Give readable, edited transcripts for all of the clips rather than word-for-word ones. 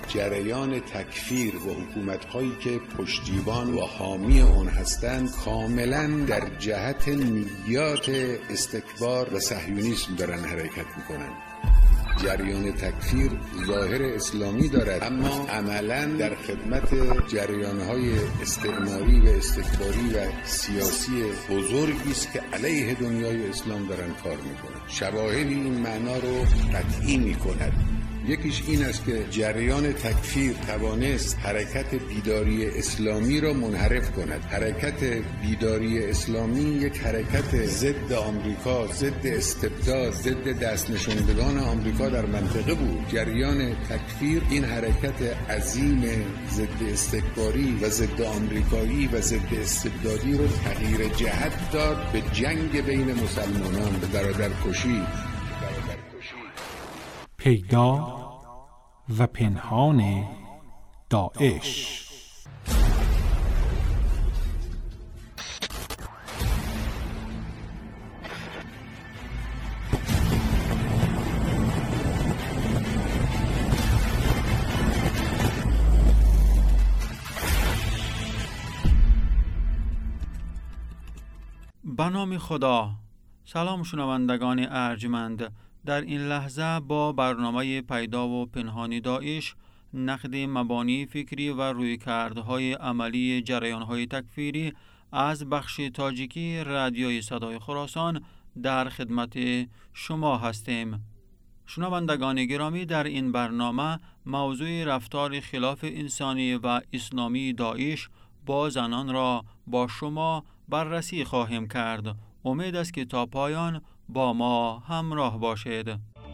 جریان تکفیر و حکومت‌هایی که پشتیبان و حامی اون هستند کاملاً در جهت نیات استکبار و صهیونیسم دارن حرکت میکنن. جریان تکفیر ظاهر اسلامی دارد اما عملاً در خدمت جریان‌های استعماری و استکباری و سیاسی بزرگی است که علیه دنیای اسلام دارن کار میکنن. شواهدی این معنا رو قطعی میکند. یکیش این است که جریان تکفیر توانست حرکت بیداری اسلامی را منحرف کند. حرکت بیداری اسلامی یک حرکت ضد آمریکا، ضد استبداد، ضد دست نشاندگان آمریکا در منطقه بود. جریان تکفیر این حرکت عظیم ضد استکباری و ضد آمریکایی و ضد استبدادی رو تغییر جهت داد به جنگ بین مسلمانان، به برادرکشی. پیدا و پنهان داعش. به نام خدا. سلام شنوندگان ارجمند. در این لحظه با برنامه پیدا و پنهان داعش، نقد مبانی فکری و رویکردهای عملی جریانهای تکفیری از بخش تاجیکی رادیوی صدای خراسان در خدمت شما هستیم. شنوندگان گرامی، در این برنامه موضوع رفتار خلاف انسانی و اسلامی داعش با زنان را با شما بررسی خواهیم کرد. امید است که تا پایان با ما همراه باشید.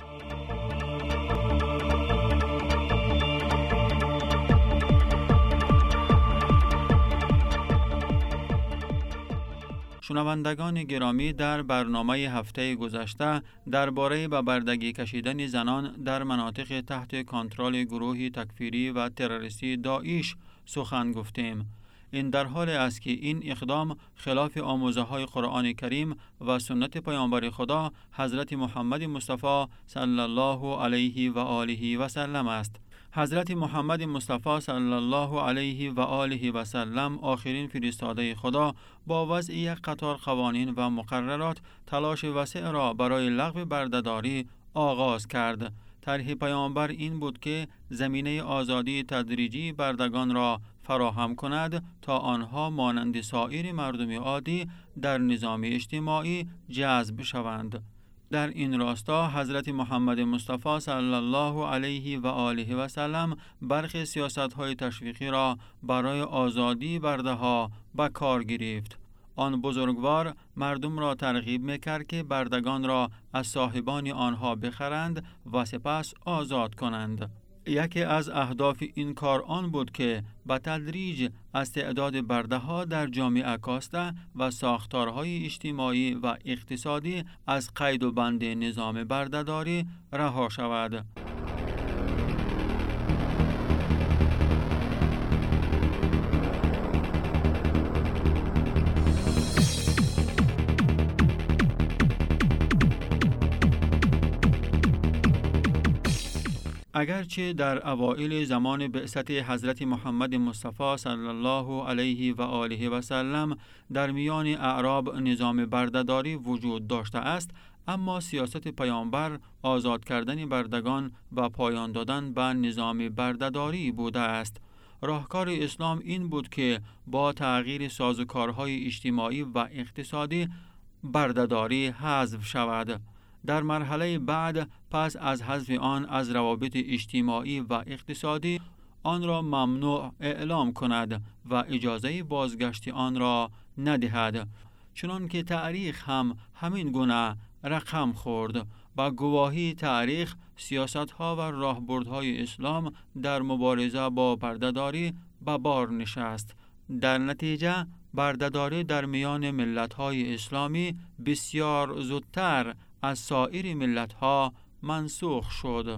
شنوندگان گرامی، در برنامه هفته گذشته درباره به بردگی کشیدن زنان در مناطق تحت کنترل گروه تکفیری و تروریستی داعش سخن گفتیم. این در حال است که این اقدام خلاف آموزه‌های قرآن کریم و سنت پیامبر خدا حضرت محمد مصطفی صلی الله علیه و آله و سلم است. حضرت محمد مصطفی صلی الله علیه و آله و سلم، آخرین فرستاده خدا، با وضع یک قطار قوانین و مقررات تلاش وسیع را برای لغو بردهداری آغاز کرد. طرح پیامبر این بود که زمینه آزادی تدریجی بردگان را فراهم کند تا آنها مانند سایر مردم عادی در نظام اجتماعی جذب شوند. در این راستا حضرت محمد مصطفی صلی الله علیه و آله و سلم برخی سیاست‌های تشویقی را برای آزادی برده‌ها به کار گرفت. آن بزرگوار مردم را ترغیب می‌کرد که بردگان را از صاحبان آنها بخرند و سپس آزاد کنند. یکی از اهداف این کار آن بود که به تدریج از تعداد برده‌ها در جامعه کاسته و ساختارهای اجتماعی و اقتصادی از قید و بند نظام بردهداری رها شود. اگرچه در اوائل زمان بعثت حضرت محمد مصطفی صلی الله علیه و آله و سلم در میان اعراب نظام بردهداری وجود داشته است، اما سیاست پیامبر آزاد کردن بردگان و پایان دادن به نظام بردهداری بوده است. راهکار اسلام این بود که با تغییر سازوکارهای اجتماعی و اقتصادی بردهداری حذف شود. در مرحله بعد پس از حذف آن از روابط اجتماعی و اقتصادی آن را ممنوع اعلام کند و اجازه بازگشت آن را ندهد. چنان که تاریخ هم همین گونه رقم خورد. با گواهی تاریخ، سیاست‌ها و راهبردهای اسلام در مبارزه با بردهداری به بار نشست. در نتیجه بردهداری در میان ملت‌های اسلامی بسیار زودتر از سایر ملت‌ها منسوخ شد.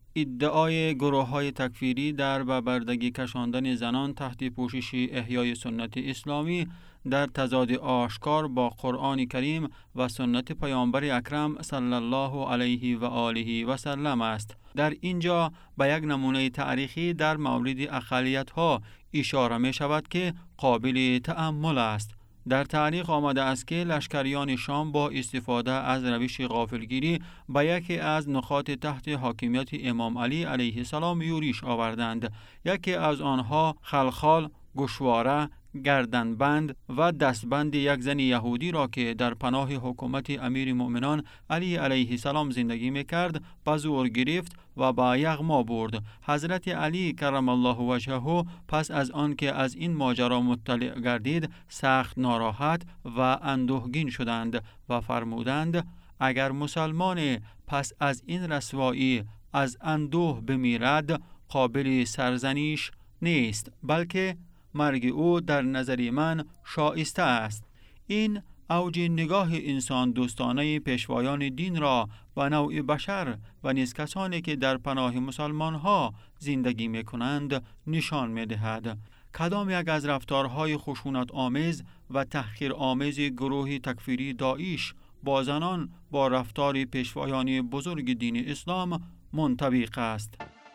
ادعای گروه‌های تکفیری در به بردگی کشاندن زنان تحت پوشش احیای سنت اسلامی در تضاد آشکار با قرآن کریم و سنت پیامبر اکرم صلی الله علیه و آله و سلم است. در اینجا به یک نمونه تاریخی در مورد اقلیت‌ها اشاره می شود که قابل تأمل است. در تاریخ آمده است که لشکریان شام با استفاده از روش غافلگیری به یکی از نقاط تحت حاکمیت امام علی علیه السلام یورش آوردند. یکی از آنها خلخال، گوشواره، گردنبند و دستبند یک زن یهودی را که در پناه حکومت امیر مؤمنان علی علیه السلام زندگی میکرد به زور گرفت و به یغما برد. حضرت علی کرم الله وجهه پس از آن که از این ماجرا مطلع گردید سخت ناراحت و اندوهگین شدند و فرمودند اگر مسلمان پس از این رسوایی از اندوه بمیرد قابل سرزنش نیست، بلکه مرگ او در نظر من شایسته است. این اوج نگاه انسان دوستانه پیشوایان دین را به نوع بشر و نیز کسانی که در پناه مسلمان ها زندگی می کنند نشان می دهد. کدام یک از رفتارهای خشونت آمیز و تحقیر آمیز گروه تکفیری داعش با زنان با رفتار پیشوایان بزرگ دین اسلام منطبق است؟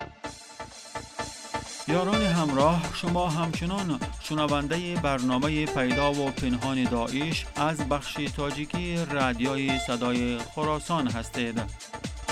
یاران همراه، شما همچنان شنونده برنامه پیدا و پنهان داعش از بخش تاجیکی رادیوی صدای خراسان هستید.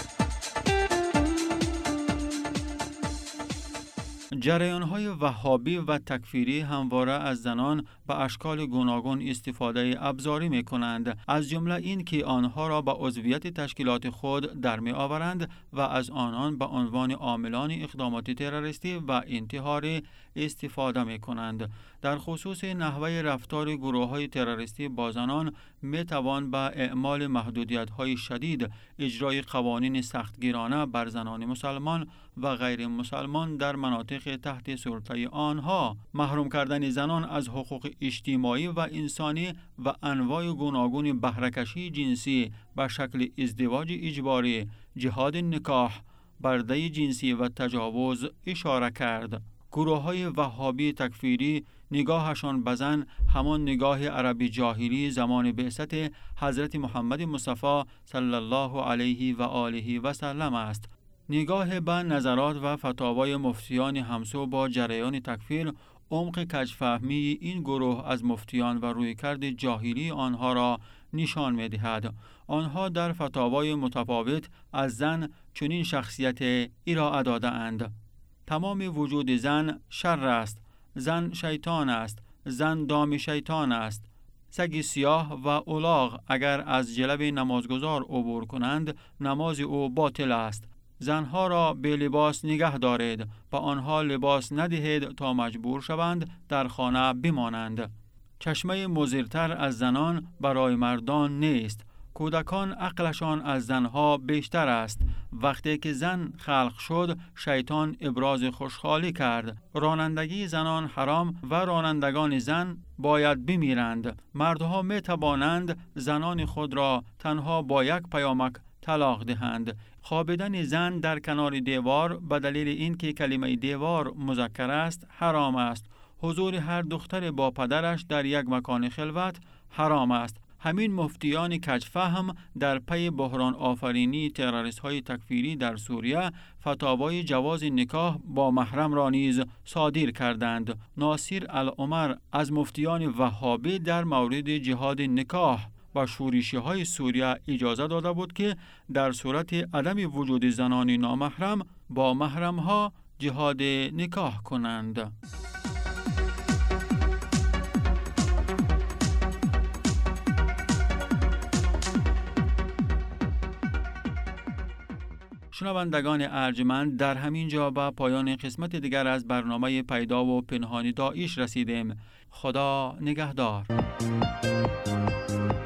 جریان‌های وهابی و تکفیری همواره از زنان به اشکال گوناگون استفاده ابزاری می‌کنند، از جمله این که آنها را به عضویت تشکیلات خود در می‌آورند و از آنان به عنوان عاملان اقدامات تروریستی و انتحاری استفاده می‌کنند. در خصوص نحوه رفتار گروه‌های تروریستی با زنان می‌توان به اعمال محدودیت‌های شدید، اجرای قوانین سختگیرانه بر زنان مسلمان و غیر مسلمان در مناطق تحت سلطه آنها، محروم کردن زنان از حقوق اجتماعی و انسانی و انواع گوناگون بهره‌کشی جنسی به شکل ازدواج اجباری، جهاد نکاح، برده جنسی و تجاوز اشاره کرد. گروه‌های وهابی تکفیری نگاهشان به زن همان نگاه عربی جاهلی زمان بعثت حضرت محمد مصطفی صلی الله علیه و آله و سلم است. نگاه به نظرات و فتاوای مفتیان همسو با جریان تکفیر عمق کج‌فهمی این گروه از مفتیان و رویکرد جاهلی آنها را نشان می‌دهد. آنها در فتاوای متفاوت از زن چنین شخصیت ارائه داده‌اند: تمام وجود زن شر است، زن شیطان است، زن دام شیطان است. سگ سیاه و الاغ اگر از جلب نمازگزار عبور کنند نماز او باطل است. زنها را به لباس نگه دارید، به آنها لباس ندهید تا مجبور شوند در خانه بمانند. چشمه مضرتر از زنان برای مردان نیست. کودکان عقلشان از زنها بیشتر است. وقتی که زن خلق شد شیطان ابراز خوشحالی کرد. رانندگی زنان حرام و رانندگان زن باید بمیرند. مردها می توانند زنان خود را تنها با یک پیامک طلاق دهند. خوابیدن زن در کنار دیوار به دلیل اینکه کلمه دیوار مذکر است حرام است. حضور هر دختر با پدرش در یک مکان خلوت حرام است. همین مفتیان کج‌فهم در پی بحران آفرینی تروریست‌های تکفیری در سوریه فتاوای جواز نکاح با محرم را نیز صادر کردند. ناصر العمر از مفتیان وهابی در مورد جهاد نکاح و شورشی‌های سوریه اجازه داده بود که در صورت عدم وجود زنان نامحرم با محرم‌ها جهاد نکاح کنند. شنوندگان ارجمند، در همین جا به پایان قسمت دیگر از برنامه پیدا و پنهان داعش رسیدیم. خدا نگهدار.